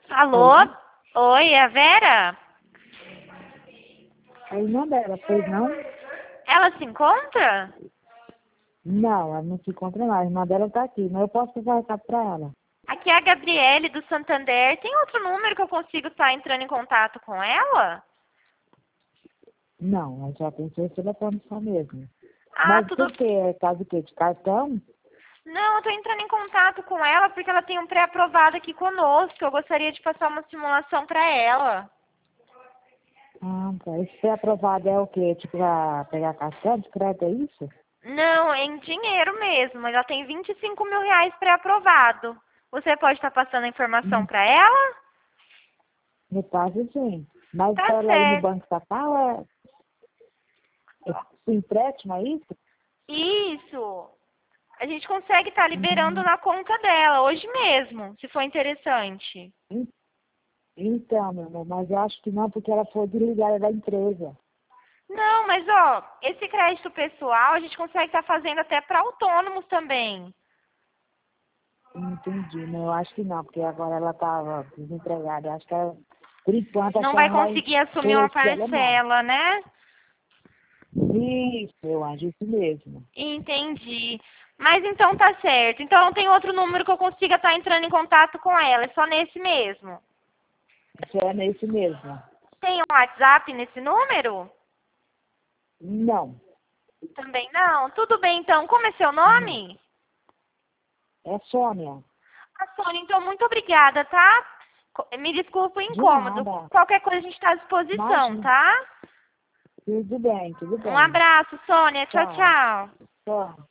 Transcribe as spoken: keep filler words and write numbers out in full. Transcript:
Alô? Alô? Oi, é a Vera? A irmã dela, pois não? Ela se encontra? Não, ela não se encontra lá. A irmã dela tá aqui, mas eu posso passar o recado pra ela. Aqui é a Gabriele do Santander. Tem outro número que eu consigo estar entrando em contato com ela? Não, ela já tem seu telefone só mesmo. Ah, Mas tudo. por que? É caso que de cartão? Não, eu tô entrando em contato com ela porque ela tem um pré-aprovado aqui conosco. Eu gostaria de passar uma simulação para ela. Ah, tá. Esse ser aprovado é o quê? Tipo, pra pegar cartão de crédito, é isso? Não, em dinheiro mesmo. Ela tem vinte e cinco mil reais pré-aprovado. Você pode estar passando a informação Hum, para ela? Me passa sim. Mas Tá para ela ir no certo. Banco Estatal é, é empréstimo, é isso? Isso. A gente consegue estar liberando Hum, na conta dela hoje mesmo, se for interessante. en- Então, meu amor, mas eu acho que não, porque ela foi desligada da empresa. Não, mas ó, esse crédito pessoal a gente consegue estar fazendo até para autônomos também. Entendi, não, eu acho que não, porque agora ela estava desempregada. Eu acho que ela, por enquanto, acho Não que ela vai não vai conseguir assumir uma oferecer ela não. parcela, né? Isso, eu acho isso mesmo. Entendi. Mas então tá certo. Então não tem outro número que eu consiga estar entrando em contato com ela, é só nesse mesmo. Isso é nesse mesmo. Tem um WhatsApp nesse número? Não, Também não. Tudo bem então. Como é seu não. nome? É Sônia. A Sônia, então, muito obrigada, tá? Co- Me desculpa o De incômodo. nada. Qualquer coisa a gente está à disposição, Imagina. tá? Tudo bem, tudo Um bem. abraço, Sônia. Tchau, Tchau. tchau. Tchau.